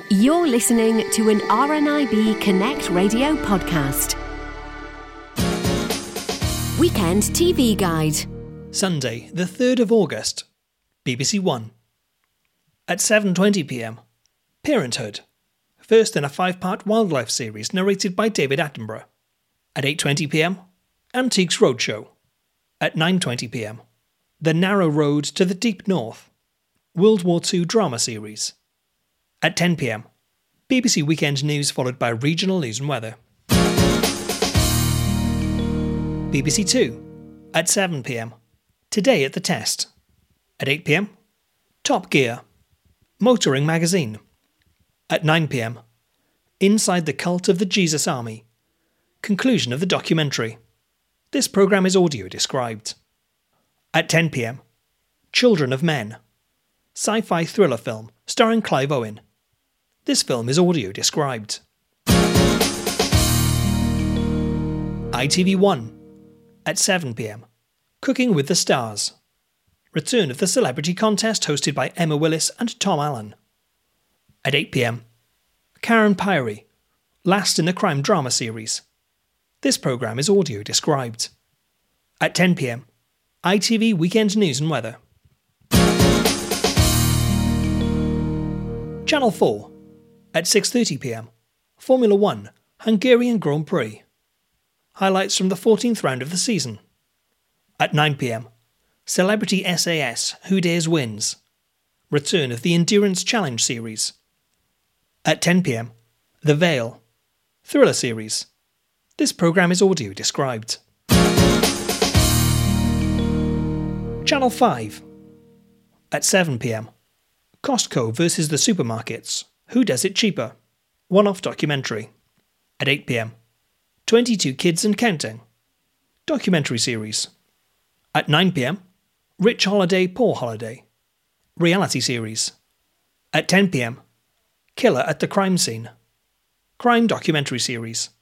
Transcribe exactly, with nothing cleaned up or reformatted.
You're listening to an R N I B Connect Radio podcast. Weekend T V Guide. Sunday, the third of August, B B C One. At seven twenty p m, Parenthood, first in a five-part wildlife series narrated by David Attenborough. At eight twenty p m, Antiques Roadshow. At nine twenty p m, The Narrow Road to the Deep North, World War Two drama series. At ten p m, B B C Weekend News followed by regional news and weather. B B C Two. At seven p m, Today at the Test. At eight p m, Top Gear, Motoring Magazine. At nine p m, Inside the Cult of the Jesus Army, conclusion of the documentary. This programme is audio described. At ten p m, Children of Men, sci-fi thriller film starring Clive Owen. This film is audio described. I T V One. At seven p m, Cooking with the Stars, return of the celebrity contest hosted by Emma Willis and Tom Allen. At eight p m, Karen Pyrie, last in the crime drama series. This programme is audio described. At ten p m, I T V Weekend News and Weather. Channel four. At six thirty p m, Formula One, Hungarian Grand Prix. Highlights from the fourteenth round of the season. At nine p m, Celebrity S A S, Who Dares Wins, return of the Endurance Challenge series. At ten p m, The Veil, thriller series. This programme is audio described. Channel five. At seven p m, Costco versus the supermarkets, Who Does It Cheaper, one-off documentary. At eight p m, twenty-two Kids and Counting, documentary series. At nine p m, Rich Holiday, Poor Holiday, reality series. At ten p m, Killer at the Crime Scene, crime documentary series.